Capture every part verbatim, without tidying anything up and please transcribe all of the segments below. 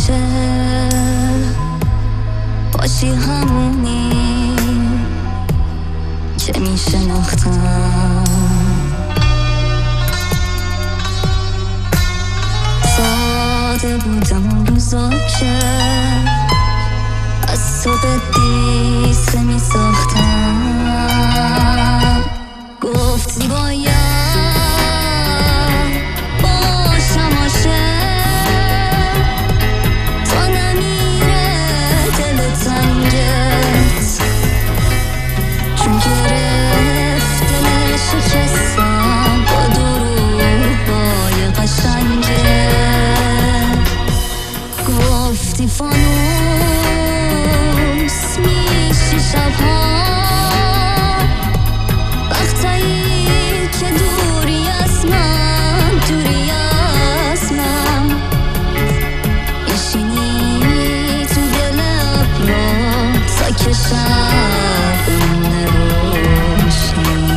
همیشه باشی همونی که میشناختم. ساده بودم اون روزا که از تو به دیسه میساختم. گفتی باید باشم عاشق تا نمیره دل تنگت، چون گرفت دل شکستم با دروغای قشنگت. گفتی فانوس میشی شبها وقتایی که دوری از من، دوری از من میشینی تو دل ابرا تا که شب بمونه روشن.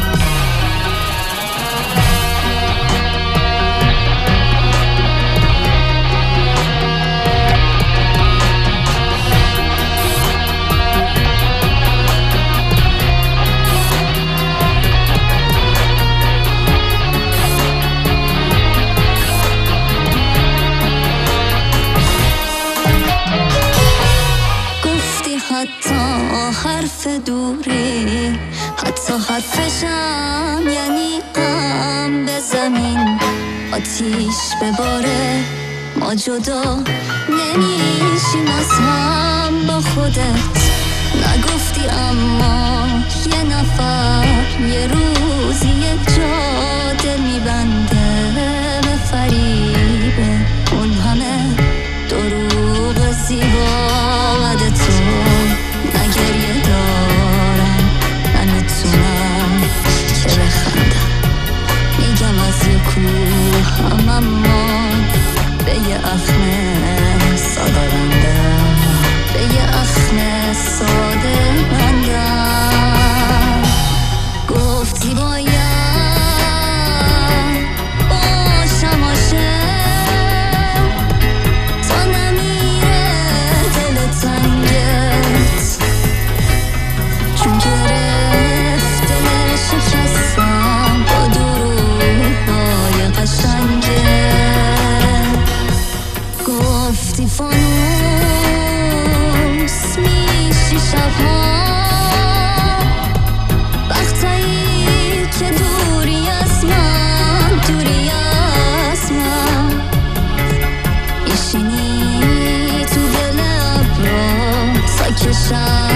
حتی حرف دوری، حتی حرفشم یعنی غم به زمین. آتیش بباره ما جدا نمیشیم از هم با خودت. نگفتی اما یه نفر یه روزی یک جا دل میبنده به فریبه اون همه دروغ زیبا قد تو. نگریه دارم نمیتونم که بخندم، میگم از یه کوهم اما به یه اخم ساده بندم، به یه اخم ساده بندم. گفتی باید باشم عاشق تا نمیره دل تنگت، چون گرفت دل شکستم با دروغای قشنگت. گفتی فانوس میشی شبها وقتایی که دوری از من، دوری از من میشینی تو دل ابرا تا که شب